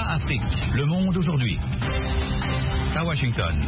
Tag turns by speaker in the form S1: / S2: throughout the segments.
S1: VOA Afrique. Le monde aujourd'hui. À Washington.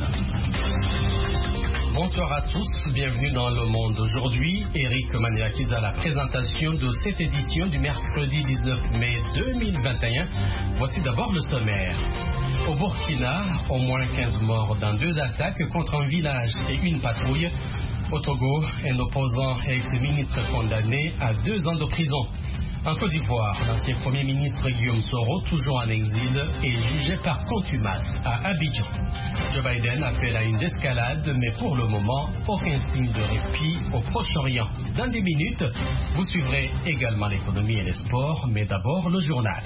S2: Bonsoir à tous, bienvenue dans Le Monde aujourd'hui. Eric Maniakis à la présentation de cette édition du mercredi 19 mai 2021. Voici d'abord le sommaire. Au Burkina, au moins 15 morts dans 2 attaques contre un village et une patrouille. Au Togo, un opposant et ex-ministre condamné à 2 ans de prison. En Côte d'Ivoire, l'ancien Premier ministre Guillaume Soro, toujours en exil, est jugé par contumace à Abidjan. Joe Biden appelle à une escalade, mais pour le moment, aucun signe de répit au Proche-Orient. Dans des minutes, vous suivrez également l'économie et les sports, mais d'abord le journal.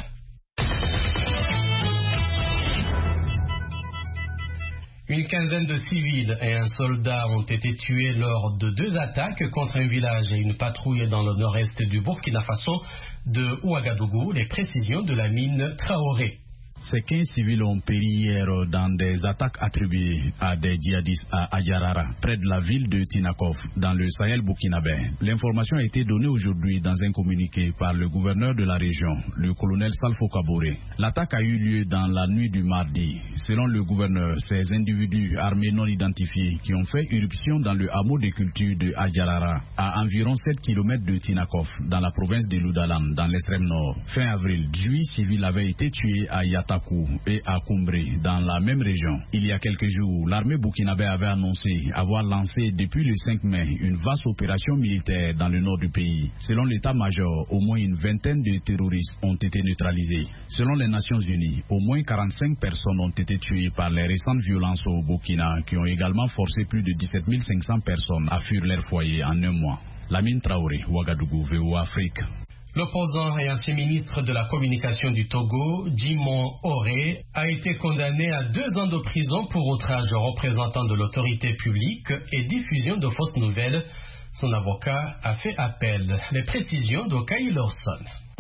S2: Une quinzaine de civils et un soldat ont été tués lors de 2 attaques contre un village et une patrouille dans le nord-est du Burkina Faso de Ouagadougou, les précisions de la mine Traoré.
S3: Ces 15 civils ont péri hier dans des attaques attribuées à des djihadistes à Adjarara, près de la ville de Tinakov, dans le Sahel burkinabé. L'information a été donnée aujourd'hui dans un communiqué par le gouverneur de la région, le colonel Salfo Kabore. L'attaque a eu lieu dans la nuit du mardi. Selon le gouverneur, ces individus armés non identifiés qui ont fait irruption dans le hameau de culture de Adjarara, à environ 7 km de Tinakov, dans la province de Ludalam, dans l'extrême nord. Fin avril, 8 civils avaient été tués à Yatakou et à Koumbré, dans la même région. Il y a quelques jours, l'armée burkinabé avait annoncé avoir lancé depuis le 5 mai une vaste opération militaire dans le nord du pays. Selon l'état-major, au moins une vingtaine de terroristes ont été neutralisés. Selon les Nations Unies, au moins 45 personnes ont été tuées par les récentes violences au Burkina, qui ont également forcé plus de 17 500 personnes à fuir leur foyer en un mois. Lamine Traoré, Ouagadougou, VOA Afrique.
S2: L'opposant et ancien ministre de la communication du Togo, Djimon Oré, a été condamné à 2 ans de prison pour outrage représentant de l'autorité publique et diffusion de fausses nouvelles. Son avocat a fait appel. Les précisions d'Okai Lawson.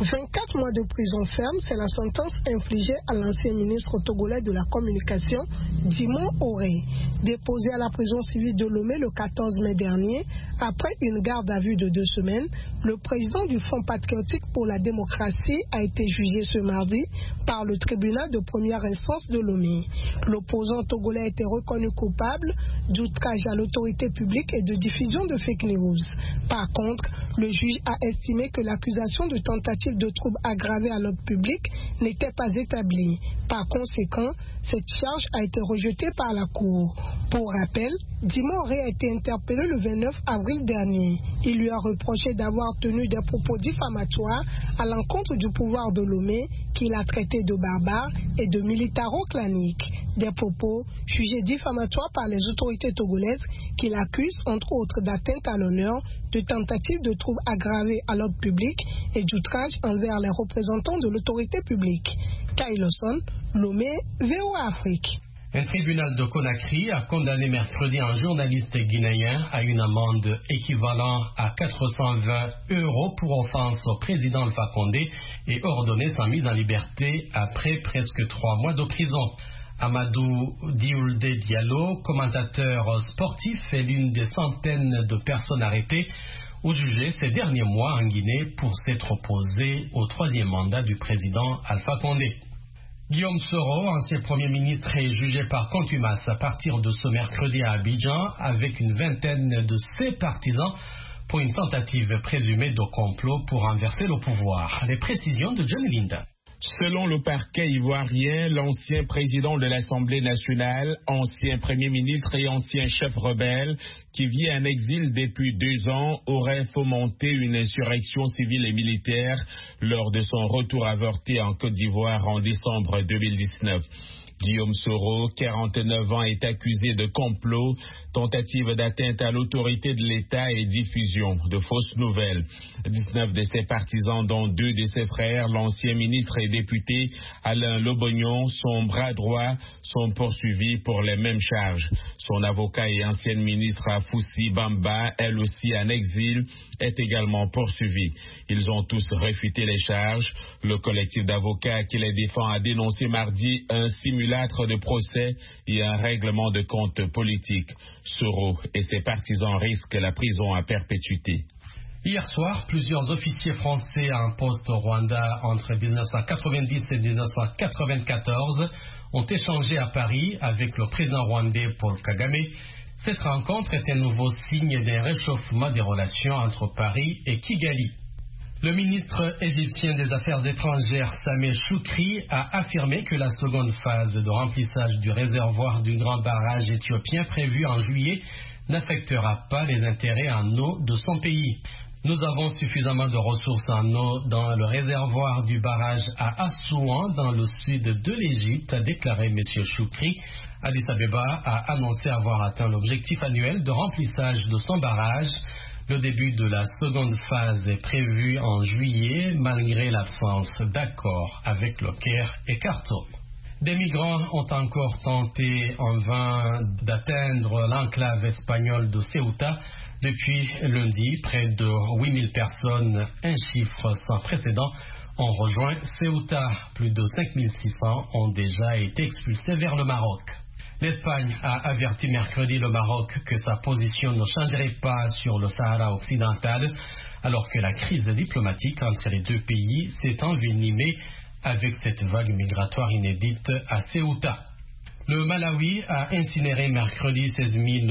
S4: 24 mois de prison ferme, c'est la sentence infligée à l'ancien ministre togolais de la communication, Djimon Oré, déposé à la prison civile de Lomé le 14 mai dernier. Après une garde à vue de 2 semaines, le président du Front patriotique pour la démocratie a été jugé ce mardi par le tribunal de première instance de Lomé. L'opposant togolais a été reconnu coupable d'outrage à l'autorité publique et de diffusion de fake news. Par contre, le juge a estimé que l'accusation de tentative de trouble aggravé à l'ordre public n'était pas établie. Par conséquent, cette charge a été rejetée par la Cour. Pour rappel, Djimon Oré a été interpellé le 29 avril dernier. Il lui a reproché d'avoir tenu des propos diffamatoires à l'encontre du pouvoir de Lomé, qu'il a traité de barbare et de militaro-clanique. Des propos jugés diffamatoires par les autorités togolaises qui l'accusent entre autres d'atteinte à l'honneur, de tentative de trouble aggravé à l'ordre public et d'outrage envers les représentants de l'autorité publique. Kailoson, Lomé, VOA Afrique.
S2: Un tribunal de Conakry a condamné mercredi un journaliste guinéen à une amende équivalente à 420 € pour offense au président Alpha Condé et ordonné sa mise en liberté après presque 3 mois de prison. Amadou Dioulde Diallo, commentateur sportif, est l'une des centaines de personnes arrêtées ou jugées ces derniers mois en Guinée pour s'être opposé au 3e mandat du président Alpha Condé. Guillaume Soro, ancien Premier ministre, est jugé par contumace à partir de ce mercredi à Abidjan avec une vingtaine de ses partisans pour une tentative présumée de complot pour renverser le pouvoir. Les précisions de John Linda.
S5: Selon le parquet ivoirien, l'ancien président de l'Assemblée nationale, ancien Premier ministre et ancien chef rebelle, qui vit en exil depuis 2 ans, aurait fomenté une insurrection civile et militaire lors de son retour avorté en Côte d'Ivoire en décembre 2019. Guillaume Soro, 49 ans, est accusé de complot, tentative d'atteinte à l'autorité de l'État et diffusion de fausses nouvelles. 19 de ses partisans, dont 2 de ses frères, l'ancien ministre et député Alain Lobognon, son bras droit, sont poursuivis pour les mêmes charges. Son avocat et ancienne ministre Afoussi Bamba, elle aussi en exil, est également poursuivie. Ils ont tous réfuté les charges. Le collectif d'avocats qui les défend a dénoncé mardi un simulacre de procès et un règlement de compte politique. Soro et ses partisans risquent la prison à perpétuité.
S2: Hier soir, plusieurs officiers français en poste au Rwanda entre 1990 et 1994 ont échangé à Paris avec le président rwandais Paul Kagame. Cette rencontre est un nouveau signe d'un réchauffement des relations entre Paris et Kigali. Le ministre égyptien des Affaires étrangères Sameh Choukri a affirmé que la seconde phase de remplissage du réservoir du grand barrage éthiopien prévu en juillet n'affectera pas les intérêts en eau de son pays. Nous avons suffisamment de ressources en eau dans le réservoir du barrage à Assouan, dans le sud de l'Égypte, a déclaré M. Choukri. Addis Abeba a annoncé avoir atteint l'objectif annuel de remplissage de son barrage. Le début de la seconde phase est prévu en juillet, malgré l'absence d'accord avec le Caire et Khartoum. Des migrants ont encore tenté en vain d'atteindre l'enclave espagnole de Ceuta. Depuis lundi, près de 8000 personnes, un chiffre sans précédent, ont rejoint Ceuta. Plus de 5600 ont déjà été expulsés vers le Maroc. L'Espagne a averti mercredi le Maroc que sa position ne changerait pas sur le Sahara occidental, alors que la crise diplomatique entre les deux pays s'est envenimée avec cette vague migratoire inédite à Ceuta. Le Malawi a incinéré mercredi 16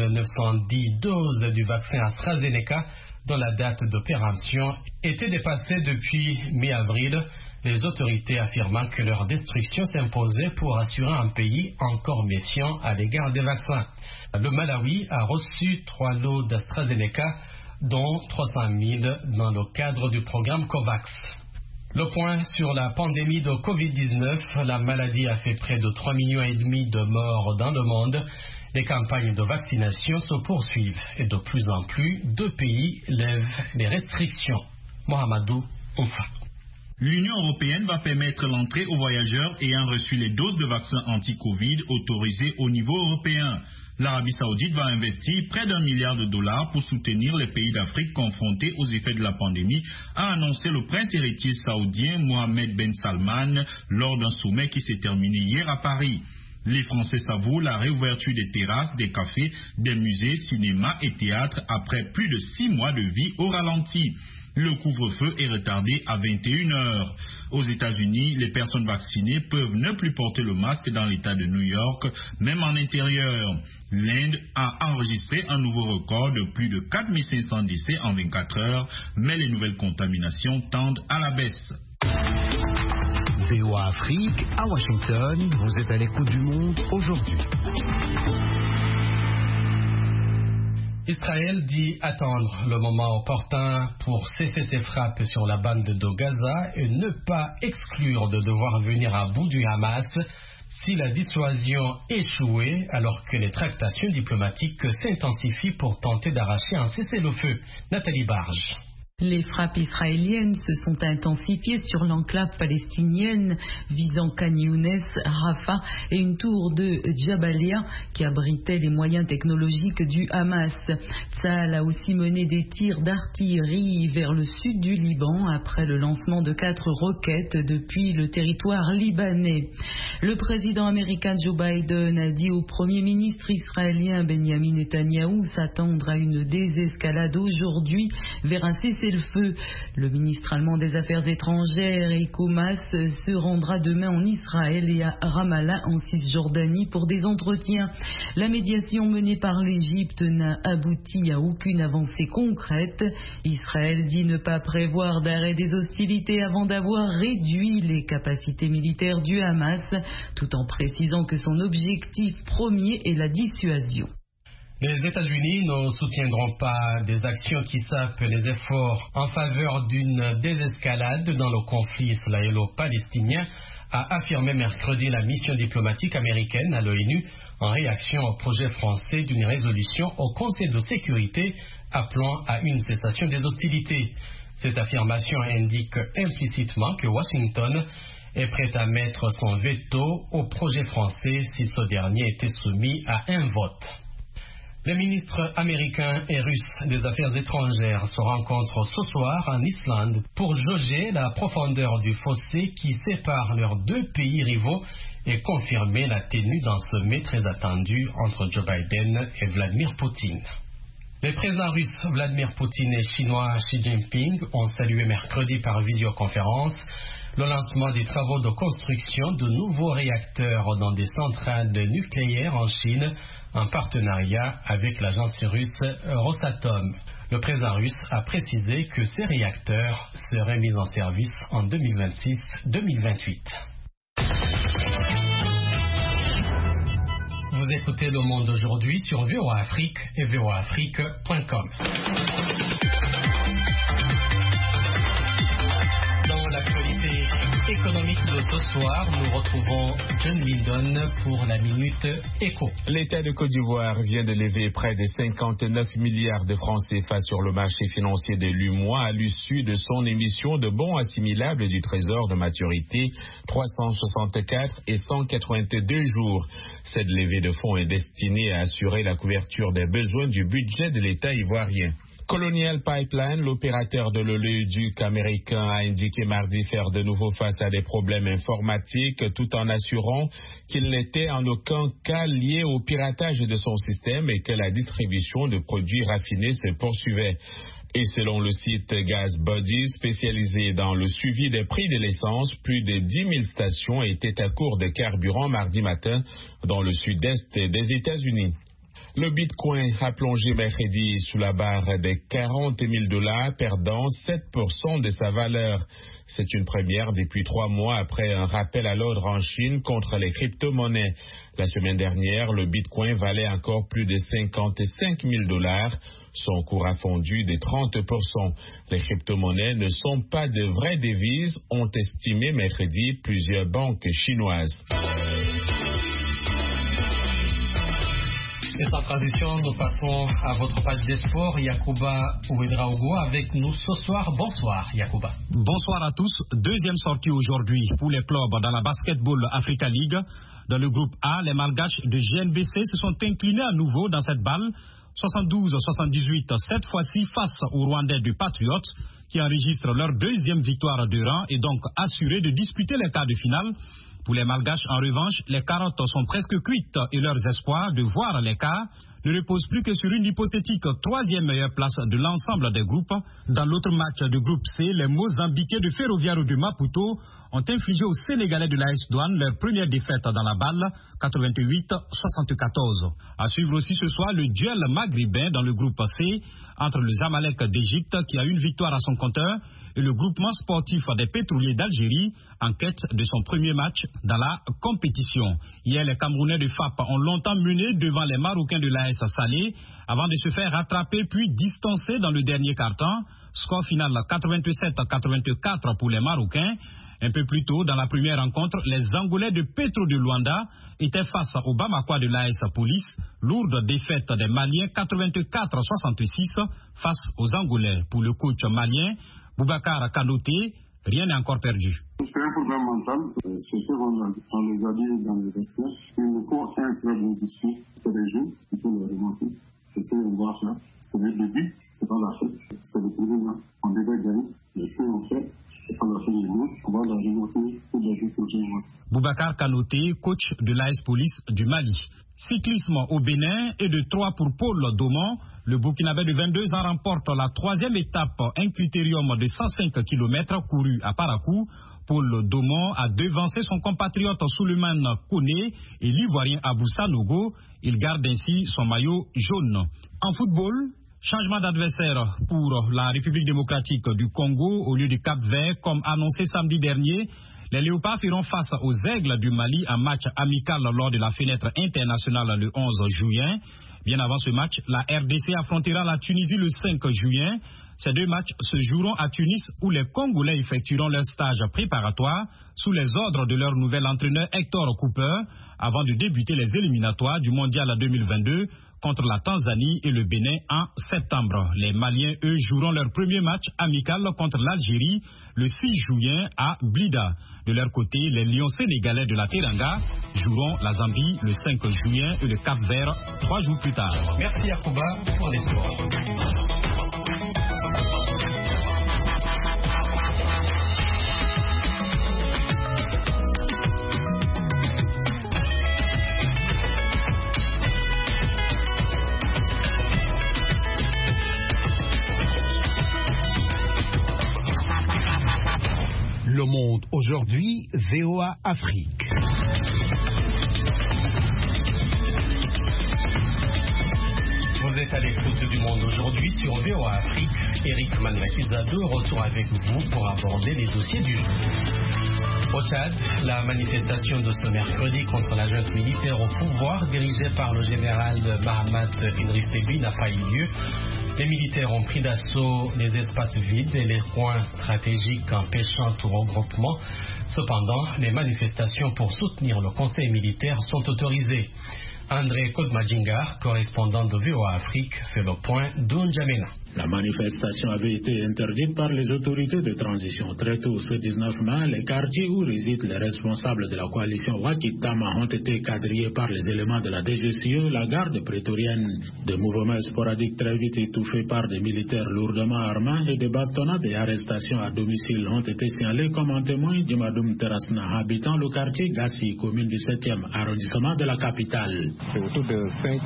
S2: 910 doses du vaccin AstraZeneca dont la date de péremption était dépassée depuis mi-avril, les autorités affirmant que leur destruction s'imposait pour assurer un pays encore méfiant à l'égard des vaccins. Le Malawi a reçu 3 lots d'AstraZeneca, dont 300 000 dans le cadre du programme COVAX. Le point sur la pandémie de Covid-19, la maladie a fait près de 3,5 millions de morts dans le monde. Les campagnes de vaccination se poursuivent et de plus en plus, 2 pays lèvent les restrictions. Mohamedou Oufa.
S6: L'Union européenne va permettre l'entrée aux voyageurs ayant reçu les doses de vaccins anti-Covid autorisées au niveau européen. L'Arabie Saoudite va investir près d'$1 milliard pour soutenir les pays d'Afrique confrontés aux effets de la pandémie, a annoncé le prince héritier saoudien Mohammed Ben Salman lors d'un sommet qui s'est terminé hier à Paris. Les Français savourent la réouverture des terrasses, des cafés, des musées, cinémas et théâtres après plus de 6 mois de vie au ralenti. Le couvre-feu est retardé à 21h. Aux États-Unis, les personnes vaccinées peuvent ne plus porter le masque dans l'État de New York, même en intérieur. L'Inde a enregistré un nouveau record de plus de 4500 décès en 24 heures, mais les nouvelles contaminations tendent à la baisse.
S1: VOA Afrique, à Washington, vous êtes à l'écoute du monde aujourd'hui.
S2: Israël dit attendre le moment opportun pour cesser ses frappes sur la bande de Gaza et ne pas exclure de devoir venir à bout du Hamas si la dissuasion échouait, alors que les tractations diplomatiques s'intensifient pour tenter d'arracher un cessez-le-feu. Nathalie Barge.
S7: Les frappes israéliennes se sont intensifiées sur l'enclave palestinienne visant Khan Younes, Rafah et une tour de Jabalia qui abritait les moyens technologiques du Hamas. Tsahal a aussi mené des tirs d'artillerie vers le sud du Liban après le lancement de 4 roquettes depuis le territoire libanais. Le président américain Joe Biden a dit au premier ministre israélien Benjamin Netanyahou s'attendre à une désescalade aujourd'hui vers un cessez-le-feu. Le ministre allemand des Affaires étrangères, Heiko Maas, se rendra demain en Israël et à Ramallah en Cisjordanie pour des entretiens. La médiation menée par l'Égypte n'a abouti à aucune avancée concrète. Israël dit ne pas prévoir d'arrêt des hostilités avant d'avoir réduit les capacités militaires du Hamas, tout en précisant que son objectif premier est la dissuasion.
S2: Les États-Unis ne soutiendront pas des actions qui sapent les efforts en faveur d'une désescalade dans le conflit israélo-palestinien, a affirmé mercredi la mission diplomatique américaine à l'ONU en réaction au projet français d'une résolution au Conseil de sécurité appelant à une cessation des hostilités. Cette affirmation indique implicitement que Washington est prête à mettre son veto au projet français si ce dernier était soumis à un vote. Les ministres américains et russes des Affaires étrangères se rencontrent ce soir en Islande pour jauger la profondeur du fossé qui sépare leurs 2 pays rivaux et confirmer la tenue d'un sommet très attendu entre Joe Biden et Vladimir Poutine. Les présidents russes Vladimir Poutine et chinois Xi Jinping ont salué mercredi par visioconférence le lancement des travaux de construction de nouveaux réacteurs dans des centrales nucléaires en Chine en partenariat avec l'agence russe Rosatom. Le président russe a précisé que ces réacteurs seraient mis en service en 2026-2028. Vous écoutez Le Monde aujourd'hui sur VOA Afrique et voaafrique.com. Dans l'actualité économique de ce soir, nous retrouvons John Lydon pour la Minute Éco.
S5: L'État de Côte d'Ivoire vient de lever près de 59 milliards de francs CFA sur le marché financier de l'UEMOA à l'issue de son émission de bons assimilables du Trésor de maturité 364 et 182 jours. Cette levée de fonds est destinée à assurer la couverture des besoins du budget de l'État ivoirien. Colonial Pipeline, l'opérateur de l'oléoduc américain, a indiqué mardi faire de nouveau face à des problèmes informatiques tout en assurant qu'il n'était en aucun cas lié au piratage de son système et que la distribution de produits raffinés se poursuivait. Et selon le site GasBuddy, spécialisé dans le suivi des prix de l'essence, plus de 10 000 stations étaient à court de carburant mardi matin dans le sud-est des États-Unis. Le Bitcoin a plongé mercredi sous la barre des $40 000, perdant 7% de sa valeur. C'est une première depuis 3 mois après un rappel à l'ordre en Chine contre les crypto-monnaies. La semaine dernière, le Bitcoin valait encore plus de $55 000. Son cours a fondu de 30%. Les crypto-monnaies ne sont pas de vraies devises, ont estimé mercredi plusieurs banques chinoises.
S2: Et sans transition, nous passons à votre page des sports. Yacouba Ouedraogo avec nous ce soir. Bonsoir Yacouba.
S8: Bonsoir à tous. Deuxième sortie aujourd'hui pour les clubs dans la Basketball Africa League. Dans le groupe A, les Malgaches de GNBC se sont inclinés à nouveau dans cette balle. 72-78, cette fois-ci face aux Rwandais du Patriots qui enregistrent leur deuxième victoire de rang et donc assurés de disputer les quarts de finale. Pour les Malgaches, en revanche, les carottes sont presque cuites et leurs espoirs de voir les quarts ne reposent plus que sur une hypothétique 3e meilleure place de l'ensemble des groupes. Dans l'autre match du groupe C, les Mozambiquais de Ferroviario de Maputo ont infligé aux Sénégalais de l'AS Douane leur première défaite dans la balle, 88-74. À suivre aussi ce soir le duel maghrébin dans le groupe C entre le Zamalek d'Égypte qui a une victoire à son compteur et le groupement sportif des pétroliers d'Algérie en quête de son premier match dans la compétition. Hier, les Camerounais de FAP ont longtemps mené devant les Marocains de l'AS Salé avant de se faire rattraper puis distancer dans le dernier quart-temps. Score final 87-84 pour les Marocains. Un peu plus tôt, dans la première rencontre, les Angolais de Petro de Luanda étaient face aux Bamakois de l'AS Police. Lourde défaite des Maliens 84-66 face aux Angolais. Pour le coach malien, Boubacar Kanoté, rien n'est encore perdu.
S9: C'est un problème mental. C'est ce qu'on les a dit dans le vestiaire. Il nous faut un très bon discours. C'est des jeunes, il faut le remonter. C'est ce qu'on va faire. C'est le début, c'est pas la fin. C'est le premier match. On devait gagner. Mais si on fait, c'est pas la fin du monde. On va la remonter pour les deux prochains matchs.
S8: Boubacar Kanoté, coach de l'AS Police du Mali. Cyclisme au Bénin et de 3 pour Paul Domon. Le Burkinabé de 22 ans remporte la 3e étape, un critérium de 105 km couru à Parakou. Paul Domon a devancé son compatriote Souleymane Koné et l'Ivoirien Abou Sanogo. Il garde ainsi son maillot jaune. En football, changement d'adversaire pour la République démocratique du Congo au lieu du Cap-Vert comme annoncé samedi dernier. Les Léopards feront face aux Aigles du Mali en match amical lors de la fenêtre internationale le 11 juin. Bien avant ce match, la RDC affrontera la Tunisie le 5 juin. Ces deux matchs se joueront à Tunis où les Congolais effectueront leur stage préparatoire sous les ordres de leur nouvel entraîneur Hector Cooper avant de débuter les éliminatoires du Mondial 2022 contre la Tanzanie et le Bénin en septembre. Les Maliens, eux, joueront leur premier match amical contre l'Algérie le 6 juin à Blida. De leur côté, les Lions sénégalais de la Teranga joueront la Zambie le 5 juin et le Cap-Vert 3 jours plus tard.
S2: Merci Yacouba pour les sports.
S10: Le Monde aujourd'hui, VOA Afrique.
S2: Vous êtes à l'écoute du Monde aujourd'hui sur VOA Afrique. Eric Manakizado retour avec vous pour aborder les dossiers du jour. Au Tchad, la manifestation de ce mercredi contre la junte militaire au pouvoir dirigée par le général Mahamat Idriss Déby n'a pas eu lieu. Les militaires ont pris d'assaut les espaces vides et les coins stratégiques empêchant tout regroupement. Cependant, les manifestations pour soutenir le conseil militaire sont autorisées. André Kodmadjingar, correspondant de VOA Afrique, fait le point d'Unjamena.
S11: La manifestation avait été interdite par les autorités de transition. Très tôt, ce 19 mai, les quartiers où résident les responsables de la coalition Wakitama ont été quadrillés par les éléments de la DGCE, la garde prétorienne. Des mouvements sporadiques très vite étouffés par des militaires lourdement armés et des bastonnades et arrestations à domicile ont été signalés comme en témoin Djimadoum Terasna, habitant le quartier Gassi, commune du 7e arrondissement de la capitale.
S12: C'est autour de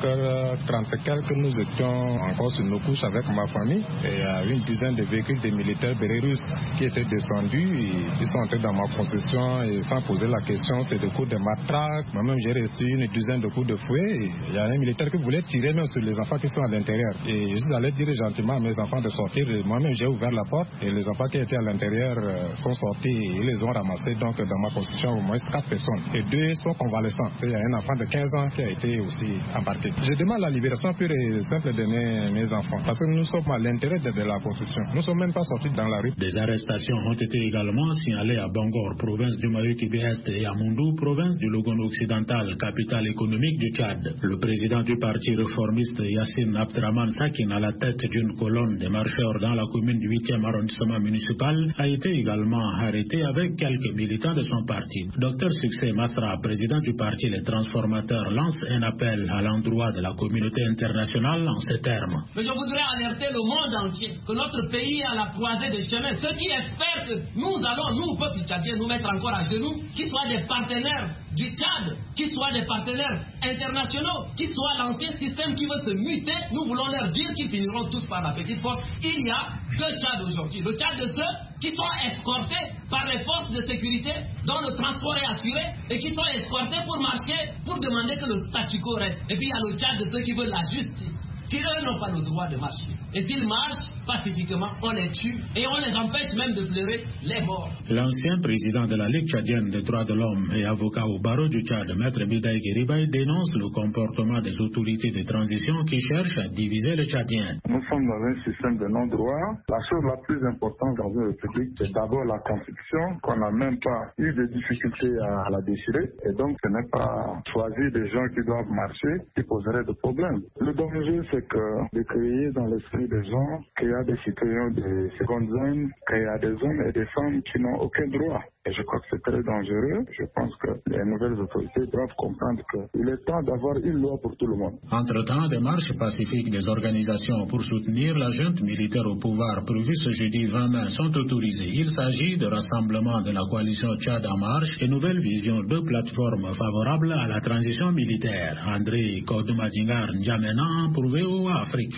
S12: 5h30 que nous étions encore sur nos couches avec ma famille. Et il y a une dizaine de véhicules de militaires belorusses qui étaient descendus. Ils sont entrés dans ma possession et sans poser la question, c'est des coups de matraque. Moi-même, j'ai reçu une dizaine de coups de fouet. Et il y a un militaire qui voulait tirer même sur les enfants qui sont à l'intérieur. Et je suis allé dire gentiment à mes enfants de sortir. Et moi-même, j'ai ouvert la porte et les enfants qui étaient à l'intérieur sont sortis et ils les ont ramassés. Donc, dans ma possession, au moins 4 personnes. Et 2 sont convalescents. Il y a un enfant de 15 ans qui a été aussi embarqué. Je demande la libération pure et simple de mes enfants. Parce que nous sommes à l'intérêt de la possession. Nous ne sommes même pas sortis dans la rue.
S11: Des arrestations ont été également signalées à Bangor, province du Mayukibi-Est, et à Moundou, province du Logono occidental, capitale économique du Tchad. Le président du parti réformiste Yassine Abdraman Sakin, à la tête d'une colonne de marcheurs dans la commune du 8e arrondissement municipal, a été également arrêté avec quelques militants de son parti. Dr Succès Masra, président du parti Les Transformateurs, lance un appel à l'endroit de la communauté internationale en ces termes.
S13: Mais je voudrais alerter le monde entier que notre pays est à la croisée des chemins. Ceux qui espèrent que nous allons, nous, peuple tchadien, nous mettre encore à genoux, qui soient des partenaires du Tchad, qui soient des partenaires internationaux, qui soient l'ancien système qui veut se muter, nous voulons leur dire qu'ils finiront tous par la petite porte. Il y a 2 Tchad aujourd'hui. Le Tchad de ceux qui sont escortés par les forces de sécurité dont le transport est assuré et qui sont escortés pour marcher, pour demander que le statu quo reste. Et puis il y a le Tchad de ceux qui veulent la justice, qui eux n'ont pas le droit de marcher. Et s'ils marchent pacifiquement, on les tue et on les empêche même de pleurer les morts.
S11: L'ancien président de la Ligue tchadienne des droits de l'homme et avocat au barreau du Tchad, Maître Bidaï Guéribay, dénonce le comportement des autorités de transition qui cherchent à diviser les Tchadiens.
S14: Nous sommes dans un système de non-droit. La chose la plus importante dans une république, c'est d'abord la constitution, qu'on n'a même pas eu de difficulté à la déchirer. Et donc, ce n'est pas choisir des gens qui doivent marcher qui poserait de problèmes. Le danger, c'est que de créer dans l'esprit des gens qu'il y a des citoyens de seconde zone, qu'il y a des hommes et des femmes qui n'ont aucun droit. Et je crois que c'est très dangereux. Je pense que les nouvelles autorités doivent comprendre qu'il est temps d'avoir une loi pour tout le monde.
S11: Entre-temps, des marches pacifiques des organisations pour soutenir la junte militaire au pouvoir prévues ce jeudi 20 mai sont autorisées. Il s'agit de rassemblement de la coalition Tchad en marche et Nouvelle Vision, 2 plateformes favorables à la transition militaire. André Kodmadjingar N'Djamena pour VOA Afrique.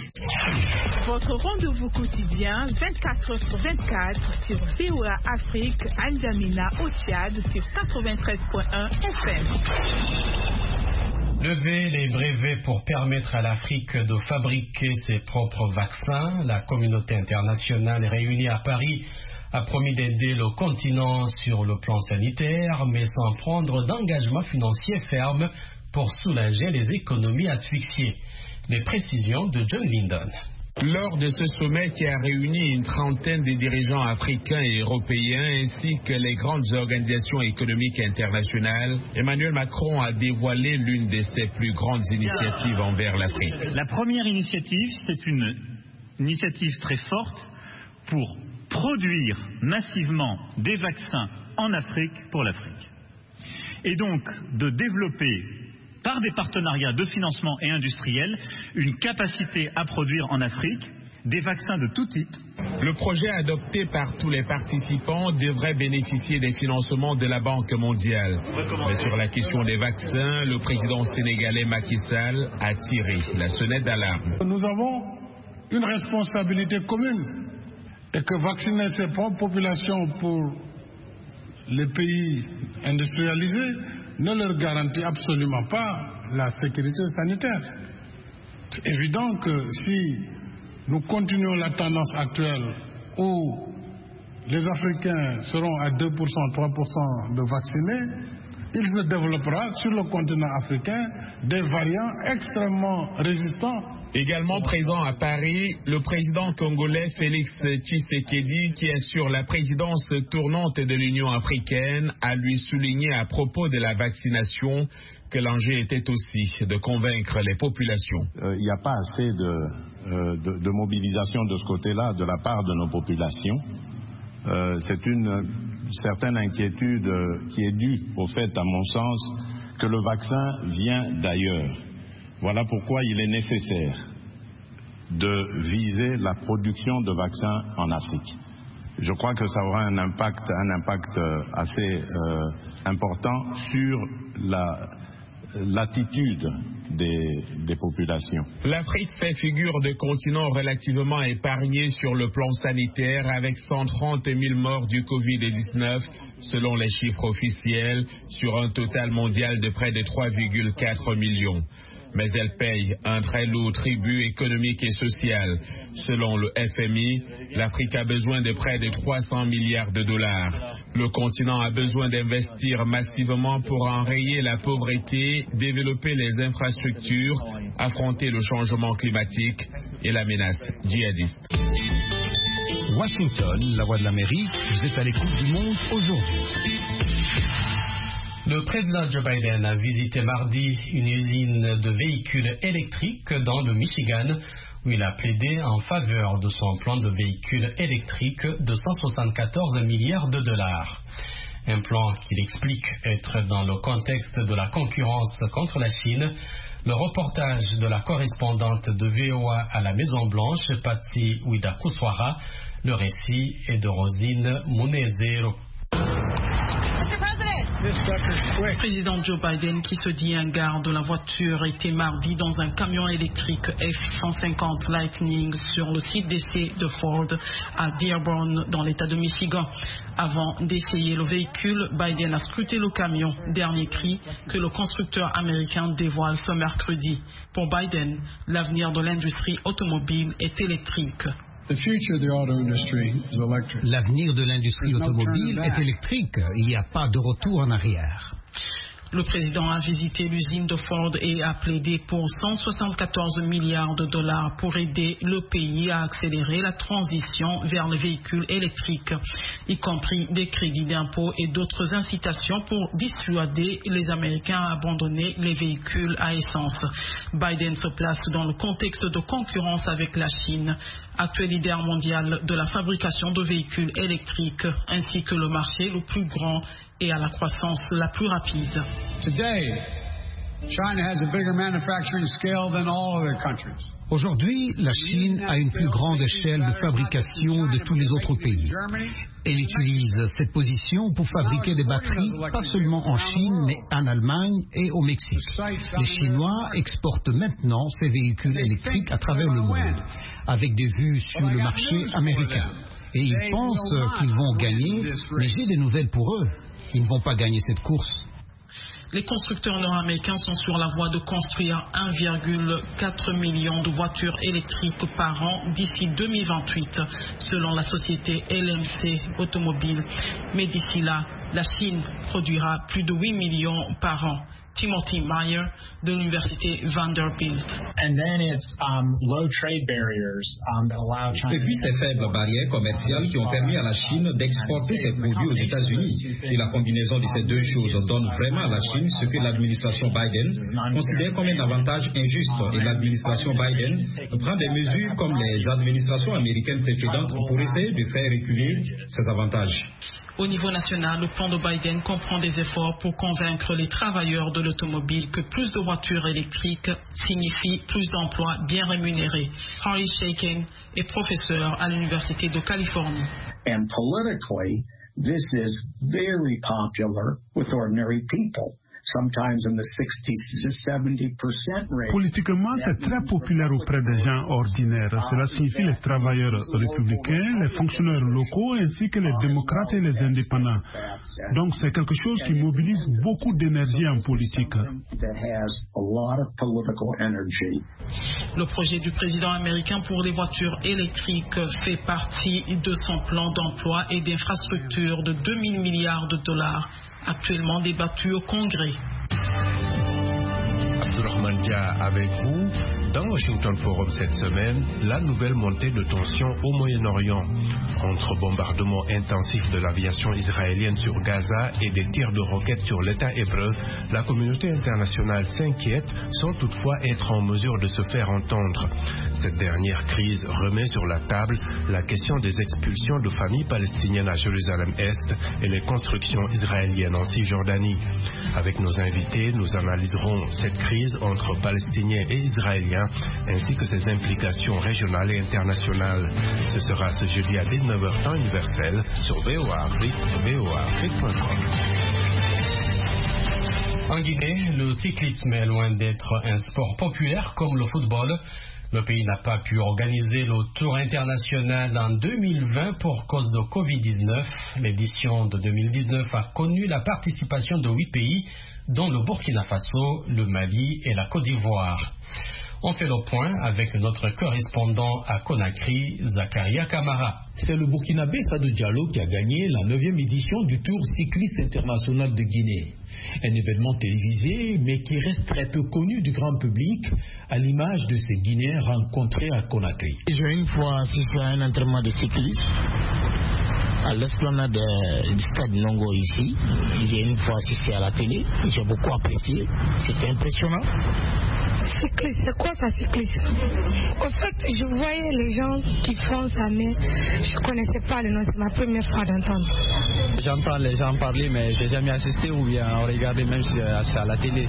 S15: Votre rendez-vous quotidien 24h/24 sur VOA Afrique à N'Djamena au Tchad sur 93.1 FM.
S2: Lever les brevets pour permettre à l'Afrique de fabriquer ses propres vaccins. La communauté internationale réunie à Paris a promis d'aider le continent sur le plan sanitaire, mais sans prendre d'engagement financier ferme pour soulager les économies asphyxiées. Les précisions de John Lyndon.
S5: Lors de ce sommet qui a réuni une trentaine de dirigeants africains et européens ainsi que les grandes organisations économiques internationales, Emmanuel Macron a dévoilé l'une de ses plus grandes initiatives envers l'Afrique.
S16: La première initiative, c'est une initiative très forte pour produire massivement des vaccins en Afrique pour l'Afrique. Et donc de développer par des partenariats de financement et industriels, une capacité à produire en Afrique des vaccins de tout type.
S5: Le projet adopté par tous les participants devrait bénéficier des financements de la Banque mondiale. Mais sur la question des vaccins, le président sénégalais Macky Sall a tiré la sonnette d'alarme.
S17: Nous avons une responsabilité commune et que vacciner ses propres populations pour les pays industrialisés ne leur garantit absolument pas la sécurité sanitaire. C'est évident que si nous continuons la tendance actuelle où les Africains seront à 2%, 3% de vaccinés, il se développera sur le continent africain des variants extrêmement résistants.
S5: Également présent à Paris, le président congolais Félix Tshisekedi, qui assure la présidence tournante de l'Union africaine, a lui souligné à propos de la vaccination que l'enjeu était aussi de convaincre les populations.
S18: Il n'y a pas assez de mobilisation de ce côté-là de la part de nos populations. C'est une certaine inquiétude qui est due au fait, à mon sens, que le vaccin vient d'ailleurs. Voilà pourquoi il est nécessaire de viser la production de vaccins en Afrique. Je crois que ça aura un impact assez important sur l'attitude des populations.
S5: L'Afrique fait figure de continent relativement épargné sur le plan sanitaire, avec 130 000 morts du Covid-19 selon les chiffres officiels, sur un total mondial de près de 3,4 millions. Mais elle paye un très lourd tribut économique et social. Selon le FMI, l'Afrique a besoin de près de 300 milliards de dollars. Le continent a besoin d'investir massivement pour enrayer la pauvreté, développer les infrastructures, affronter le changement climatique et la menace djihadiste.
S10: Washington, la voix de l'Amérique, vous êtes à l'écoute du monde aujourd'hui.
S2: Le président Joe Biden a visité mardi une usine de véhicules électriques dans le Michigan, où il a plaidé en faveur de son plan de véhicules électriques de 174 milliards de dollars. Un plan qu'il explique être dans le contexte de la concurrence contre la Chine. Le reportage de la correspondante de VOA à la Maison-Blanche, Patsy Widakuswara. Le récit est de Rosine Munezero.
S19: Le président Joe Biden, qui se dit un garde de la voiture, était mardi dans un camion électrique F-150 Lightning sur le site d'essai de Ford à Dearborn, dans l'État de Michigan. Avant d'essayer le véhicule, Biden a scruté le camion, dernier cri que le constructeur américain dévoile ce mercredi. Pour Biden, l'avenir de l'industrie automobile est électrique.
S10: L'avenir de l'industrie automobile est électrique. Il n'y a pas de retour en arrière.
S19: Le président a visité l'usine de Ford et a plaidé pour 174 milliards de dollars pour aider le pays à accélérer la transition vers les véhicules électriques, y compris des crédits d'impôt et d'autres incitations pour dissuader les Américains à abandonner les véhicules à essence. Biden se place dans le contexte de concurrence avec la Chine, actuel leader mondial de la fabrication de véhicules électriques, ainsi que le marché le plus grand et à la croissance la plus rapide.
S10: Aujourd'hui, la Chine a une plus grande échelle de fabrication de tous les autres pays. Elle utilise cette position pour fabriquer des batteries, pas seulement en Chine, mais en Allemagne et au Mexique. Les Chinois exportent maintenant ces véhicules électriques à travers le monde, avec des vues sur le marché américain. Et ils pensent qu'ils vont gagner, mais j'ai des nouvelles pour eux. Ils ne vont pas gagner cette course.
S19: Les constructeurs nord-américains sont sur la voie de construire 1,4 million de voitures électriques par an d'ici 2028, selon la société LMC Automobile. Mais d'ici là, la Chine produira plus de 8 millions par an. Timothy Meyer de l'université Vanderbilt.
S20: Et puis ces faibles barrières commerciales qui ont permis à la Chine d'exporter ses produits aux États-Unis. Et la combinaison de ces deux choses donne vraiment à la Chine ce que l'administration Biden considère comme un avantage injuste. Et l'administration Biden prend des mesures comme les administrations américaines précédentes pour essayer de faire reculer ces avantages.
S19: Au niveau national, le plan de Biden comprend des efforts pour convaincre les travailleurs de l'automobile que plus de voitures électriques signifie plus d'emplois bien rémunérés. Harry Shaken est professeur à l'Université de Californie.
S21: And politically, this is very popular with ordinary people.
S17: Politiquement, c'est très populaire auprès des gens ordinaires. Cela signifie les travailleurs républicains, les fonctionnaires locaux ainsi que les démocrates et les indépendants. Donc c'est quelque chose qui mobilise beaucoup d'énergie en politique.
S19: Le projet du président américain pour les voitures électriques fait partie de son plan d'emploi et d'infrastructure de 2 000 milliards de dollars, actuellement débattu au Congrès.
S21: Abdourahmane Dia avec vous. Dans Washington Forum cette semaine, la nouvelle montée de tension au Moyen-Orient. Entre bombardements intensifs de l'aviation israélienne sur Gaza et des tirs de roquettes sur l'État hébreu, la communauté internationale s'inquiète sans toutefois être en mesure de se faire entendre. Cette dernière crise remet sur la table la question des expulsions de familles palestiniennes à Jérusalem-Est et les constructions israéliennes en Cisjordanie. Avec nos invités, nous analyserons cette crise entre Palestiniens et Israéliens ainsi que ses implications régionales et internationales. Ce sera ce jeudi à 19h temps universel sur VOA Afrique, voaafrique.com.
S2: En Guinée, le cyclisme est loin d'être un sport populaire comme le football. Le pays n'a pas pu organiser le Tour international en 2020 pour cause de Covid-19. L'édition de 2019 a connu la participation de 8 pays, dont le Burkina Faso, le Mali et la Côte d'Ivoire. On fait le point avec notre correspondant à Conakry, Zakaria Kamara.
S22: C'est le Burkinabé Sadou Diallo qui a gagné la 9e édition du Tour cycliste international de Guinée. Un événement télévisé, mais qui reste très peu connu du grand public, à l'image de ces Guinéens rencontrés à Conakry.
S23: J'ai une fois assisté à un entraînement de cyclisme à l'esplanade du stade Longo ici. J'ai une fois assisté à la télé, j'ai beaucoup apprécié, c'était impressionnant.
S4: Cycliste, c'est quoi ça, cycliste? Au fait, je voyais les gens qui font ça, mais je ne connaissais pas le nom, c'est ma première fois d'entendre.
S24: J'entends les gens parler, mais je n'ai jamais assisté ou bien regardé même si c'est à la télé.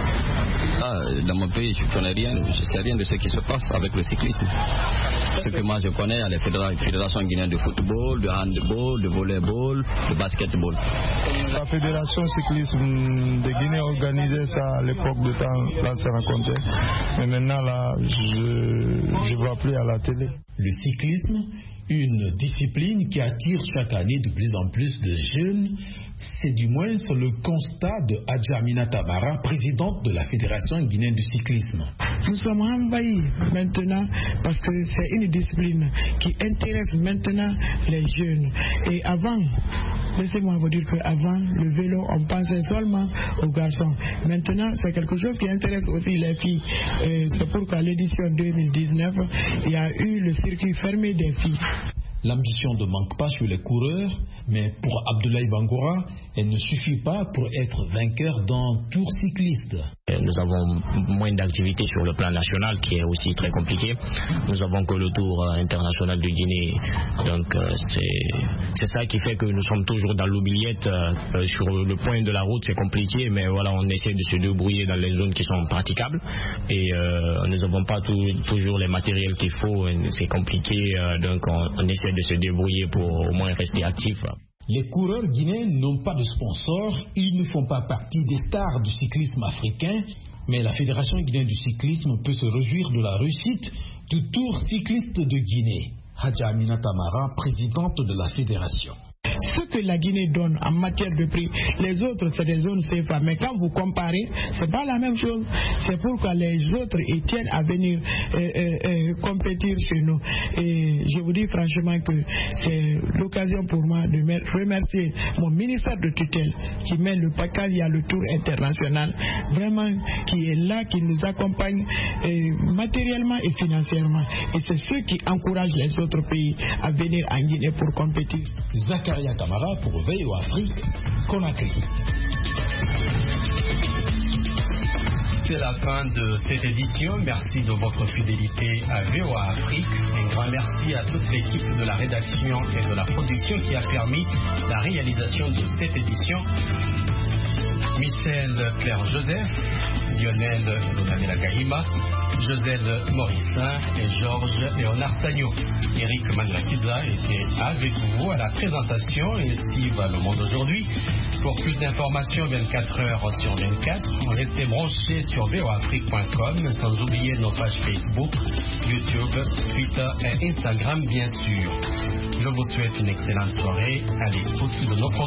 S25: Dans mon pays, je ne connais rien, je ne sais rien de ce qui se passe avec le cyclisme. Ce que moi je connais, les fédérations guinéennes de football, de handball, de volleyball, de basketball.
S12: La fédération cyclisme de Guinée organisait ça à l'époque de temps, là c'est rencontré. Mais maintenant, là, je ne vois plus à la télé.
S22: Le cyclisme, une discipline qui attire chaque année de plus en plus de jeunes, c'est du moins le constat de Adjamina Tamara, présidente de la Fédération guinéenne du cyclisme.
S26: Nous sommes envahis maintenant parce que c'est une discipline qui intéresse maintenant les jeunes. Et avant, laissez-moi vous dire qu'avant, le vélo, on pensait seulement aux garçons. Maintenant, c'est quelque chose qui intéresse aussi les filles. Et c'est pourquoi l'édition 2019, il y a eu le circuit fermé des filles.
S22: L'ambition ne manque pas sur les coureurs, mais pour Abdoulaye Bangoura, elle ne suffit pas pour être vainqueur dans Tour cycliste.
S23: Nous avons moins d'activités sur le plan national, qui est aussi très compliqué. Nous avons que le Tour international de Guinée. Donc c'est ça qui fait que nous sommes toujours dans l'oubliette. Sur le point de la route, c'est compliqué, mais voilà, on essaie de se débrouiller dans les zones qui sont praticables. Et nous n'avons pas toujours les matériels qu'il faut. C'est compliqué, donc on essaie de se débrouiller pour au moins rester actif.
S22: Les coureurs guinéens n'ont pas de sponsors, ils ne font pas partie des stars du cyclisme africain, mais la Fédération guinéenne du cyclisme peut se réjouir de la réussite du Tour cycliste de Guinée. Hadja Amina Tamara, présidente de la Fédération.
S26: Ce que la Guinée donne en matière de prix, les autres c'est des zones CFA, mais quand vous comparez, c'est pas la même chose. C'est pourquoi les autres ils tiennent à venir compétir chez nous. Et je vous dis franchement que c'est l'occasion pour moi de remercier mon ministère de tutelle qui met le paquet, il y a le Tour international, vraiment qui est là, qui nous accompagne matériellement et financièrement. Et c'est ceux qui encouragent les autres pays à venir en Guinée pour compétir.
S22: Zakaria Kamara pour VOA Afrique, Conakry.
S2: C'est la fin de cette édition. Merci de votre fidélité à VOA Afrique. Un grand merci à toute l'équipe de la rédaction et de la production qui a permis la réalisation de cette édition. Michel Claire-Joseph, Lionel Lunamela Gahima, José Morissin et Georges Léonard Sagno. Eric Manlakiza était avec vous à la présentation et Steve Le Monde aujourd'hui. Pour plus d'informations 24 heures sur 24, restez branchés sur voafrique.com, sans oublier nos pages Facebook, YouTube, Twitter et Instagram bien sûr. Je vous souhaite une excellente soirée à l'écoute de nos programmes.